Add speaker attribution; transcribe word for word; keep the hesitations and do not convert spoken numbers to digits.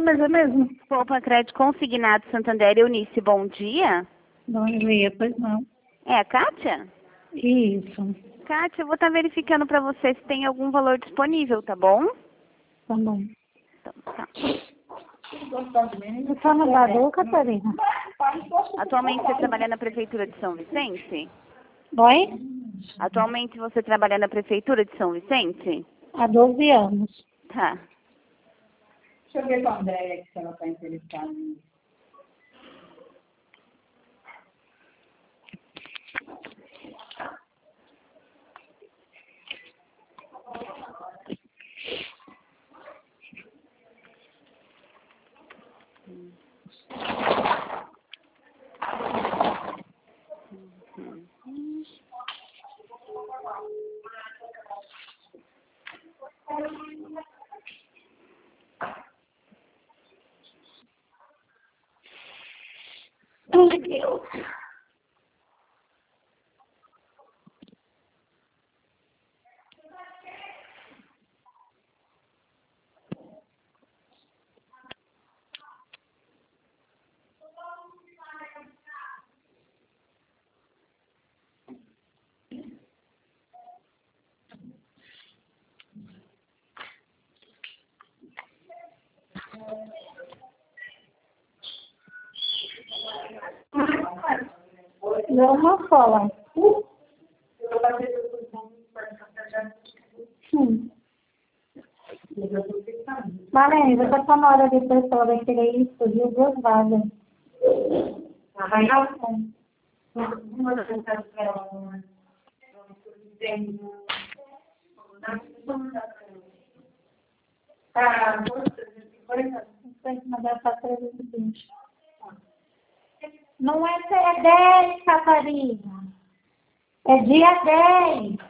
Speaker 1: mas é mesmo.
Speaker 2: Poupa Crédito Consignado Santander, Eunice, bom dia.
Speaker 1: Bom dia, pois não.
Speaker 2: É a Kátia?
Speaker 1: Isso,
Speaker 2: Kátia, eu vou estar verificando para você se tem algum valor disponível, tá bom?
Speaker 1: tá bom.
Speaker 2: Então, tá.
Speaker 1: Você não dá dor, Catarina?
Speaker 2: Atualmente você trabalha na Prefeitura de São Vicente?
Speaker 1: Oi?
Speaker 2: Atualmente você trabalha na Prefeitura de São Vicente?
Speaker 1: Há doze anos.
Speaker 2: Tá.
Speaker 3: Deixa eu ver com a Andréia se ela está interessada.
Speaker 1: Ai, Deus. Não, não fala. Sim. Marlene, você está na hora de pessoa vai querer isso, viu? Duas vagas. Não é dia dez, Catarina. É dia dez.